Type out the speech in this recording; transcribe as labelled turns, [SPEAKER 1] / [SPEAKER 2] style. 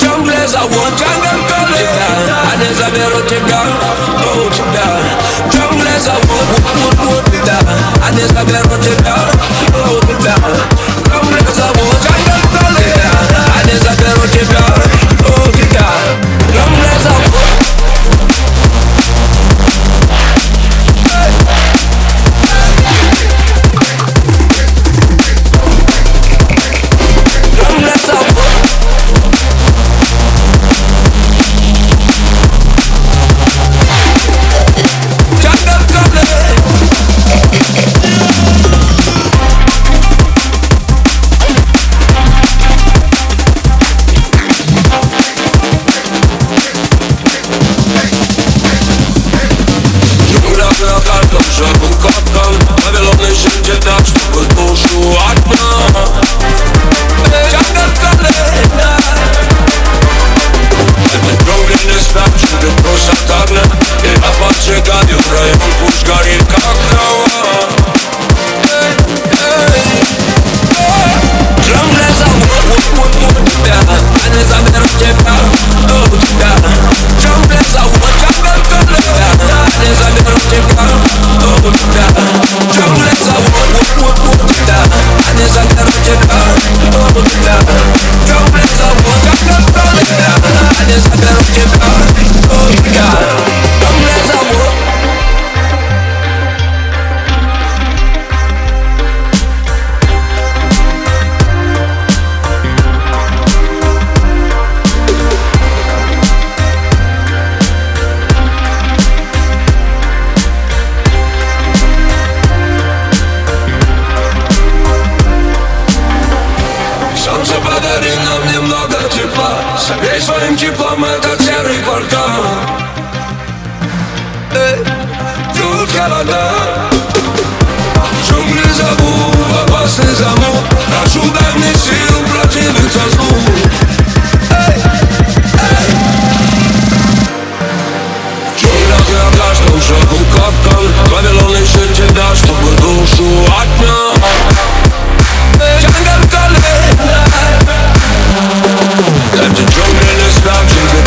[SPEAKER 1] Ciągle załóg, a nie zabiorą cię ciągle załóg, a nie zabiorą cię ciągle załóg, a nie zabiorą cię ciągle załóg. Согрей своим теплом этот серый квартал. Тут холода, джунгли зовут, опасный замок. Прошу, дай мне сил противиться злу. В джунглях я в каждом шагу капкан. Вавилон ищет тебя, чтобы душу отнять. Эти джунгли не спят, джунгли